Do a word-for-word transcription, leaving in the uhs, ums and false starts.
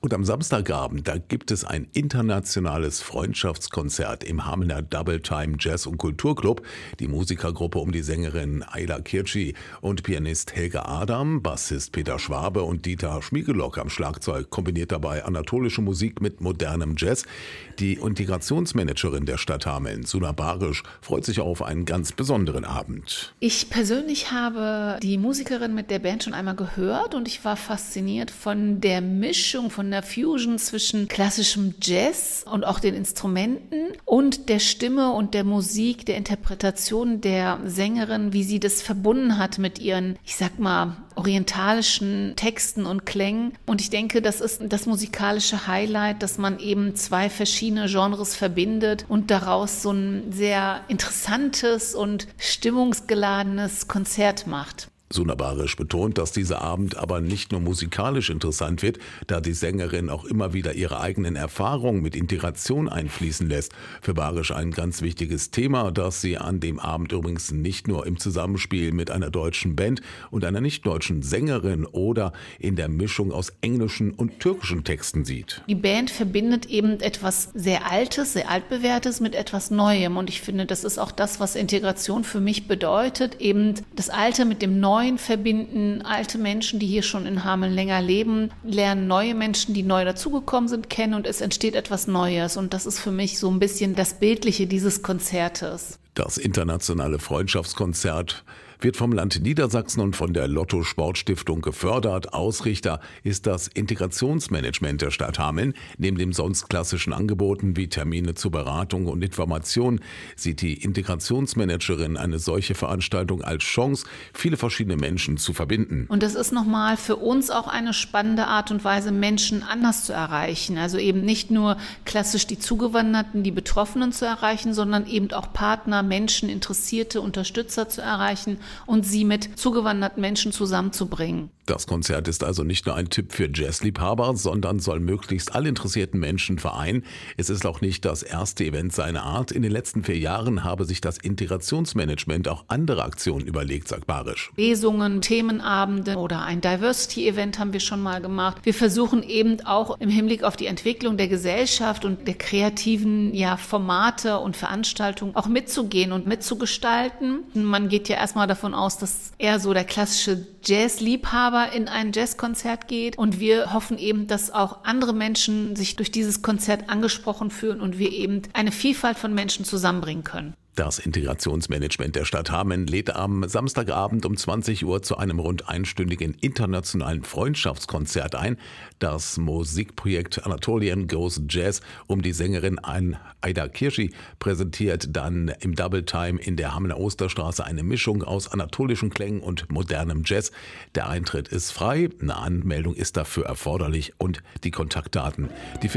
Und am Samstagabend, da gibt es ein internationales Freundschaftskonzert im Hamelner Double Time Jazz- und Kulturclub. Die Musikergruppe um die Sängerin Ayda Kirci und Pianist Helge Adam, Bassist Peter Schwabe und Dieter Schmiegelock am Schlagzeug kombiniert dabei anatolische Musik mit modernem Jazz. Die Integrationsmanagerin der Stadt Hameln, Suna Barisch, freut sich auf einen ganz besonderen Abend. Ich persönlich habe die Musikerin mit der Band schon einmal gehört und ich war fasziniert von der Mischung, von der Fusion zwischen klassischem Jazz und auch den Instrumenten und der Stimme und der Musik, der Interpretation der Sängerin, wie sie das verbunden hat mit ihren, ich sag mal, orientalischen Texten und Klängen. Und ich denke, das ist das musikalische Highlight, dass man eben zwei verschiedene Genres verbindet und daraus so ein sehr interessantes und stimmungsgeladenes Konzert macht. Suna Barisch betont, dass dieser Abend aber nicht nur musikalisch interessant wird, da die Sängerin auch immer wieder ihre eigenen Erfahrungen mit Integration einfließen lässt. Für Barisch ein ganz wichtiges Thema, das sie an dem Abend übrigens nicht nur im Zusammenspiel mit einer deutschen Band und einer nicht-deutschen Sängerin oder in der Mischung aus englischen und türkischen Texten sieht. Die Band verbindet eben etwas sehr Altes, sehr Altbewährtes mit etwas Neuem. Und ich finde, das ist auch das, was Integration für mich bedeutet, eben das Alte mit dem Neuen verbinden. Alte Menschen, die hier schon in Hameln länger leben, lernen neue Menschen, die neu dazugekommen sind, kennen und es entsteht etwas Neues. Und das ist für mich so ein bisschen das Bildliche dieses Konzertes. Das internationale Freundschaftskonzert wird vom Land Niedersachsen und von der Lotto Sportstiftung gefördert. Ausrichter ist das Integrationsmanagement der Stadt Hameln. Neben den sonst klassischen Angeboten wie Termine zur Beratung und Information sieht die Integrationsmanagerin eine solche Veranstaltung als Chance, viele verschiedene Menschen zu verbinden. Und das ist nochmal für uns auch eine spannende Art und Weise, Menschen anders zu erreichen. Also eben nicht nur klassisch die Zugewanderten, die Betroffenen zu erreichen, sondern eben auch Partner, Menschen, Interessierte, Unterstützer zu erreichen und sie mit zugewanderten Menschen zusammenzubringen. Das Konzert ist also nicht nur ein Tipp für Jazzliebhaber, sondern soll möglichst alle interessierten Menschen vereinen. Es ist auch nicht das erste Event seiner Art. In den letzten vier Jahren habe sich das Integrationsmanagement auch andere Aktionen überlegt, sagt Barisch. Lesungen, Themenabende oder ein Diversity-Event haben wir schon mal gemacht. Wir versuchen eben auch im Hinblick auf die Entwicklung der Gesellschaft und der kreativen ja, Formate und Veranstaltungen auch mitzugehen und mitzugestalten. Man geht ja erstmal davon aus, dass eher so der klassische Jazzliebhaber in ein Jazzkonzert geht und wir hoffen eben, dass auch andere Menschen sich durch dieses Konzert angesprochen fühlen und wir eben eine Vielfalt von Menschen zusammenbringen können. Das Integrationsmanagement der Stadt Hameln lädt am Samstagabend um zwanzig Uhr zu einem rund einstündigen internationalen Freundschaftskonzert ein. Das Musikprojekt Anatolian Goes Jazz um die Sängerin Ayda Kirci präsentiert dann im Double Time in der Hamelner Osterstraße eine Mischung aus anatolischen Klängen und modernem Jazz. Der Eintritt ist frei, eine Anmeldung ist dafür erforderlich und die Kontaktdaten, die